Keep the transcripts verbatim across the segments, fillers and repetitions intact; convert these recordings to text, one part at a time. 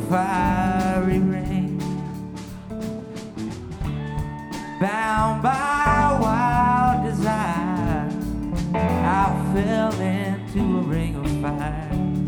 fiery ring, bound by wild desire, I fell into a ring of fire.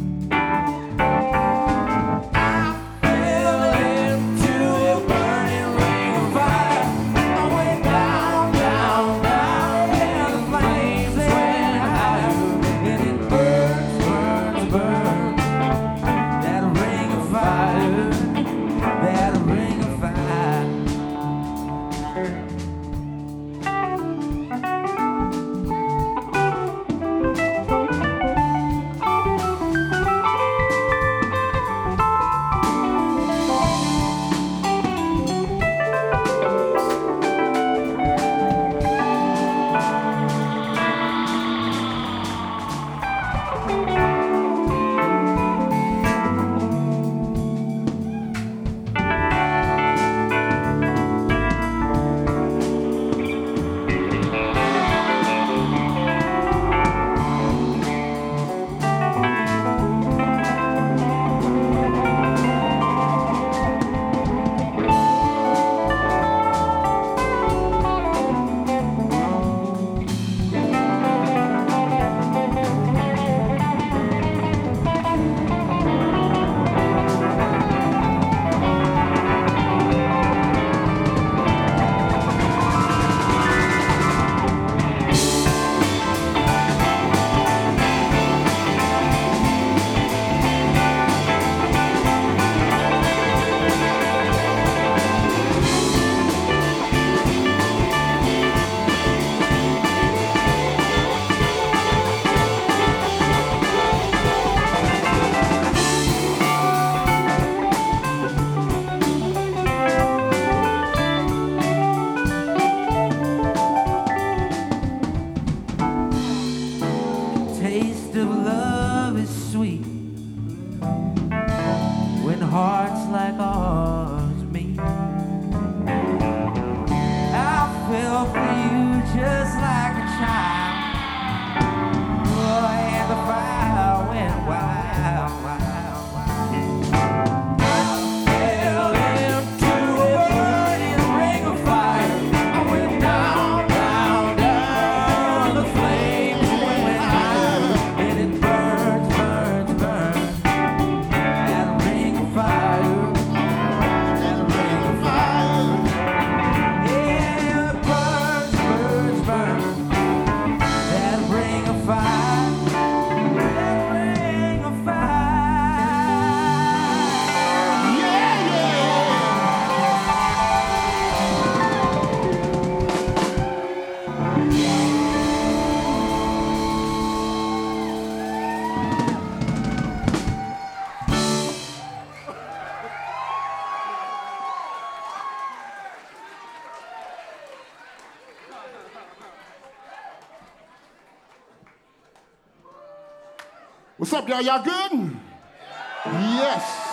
Taste of love is sweet when hearts like ours meet. I fell for you just like a child. Oh, and the fire went wild, wild, wild. I fell into a burning ring of fire. I went down, down, down. The flames went high. And it burns, burns, burns. That ring of fire. That ring of fire. Yeah, it burns, burns, burns. That ring of fire. That ring of fire. Yeah, What's up, y'all? Y'all good? Yes.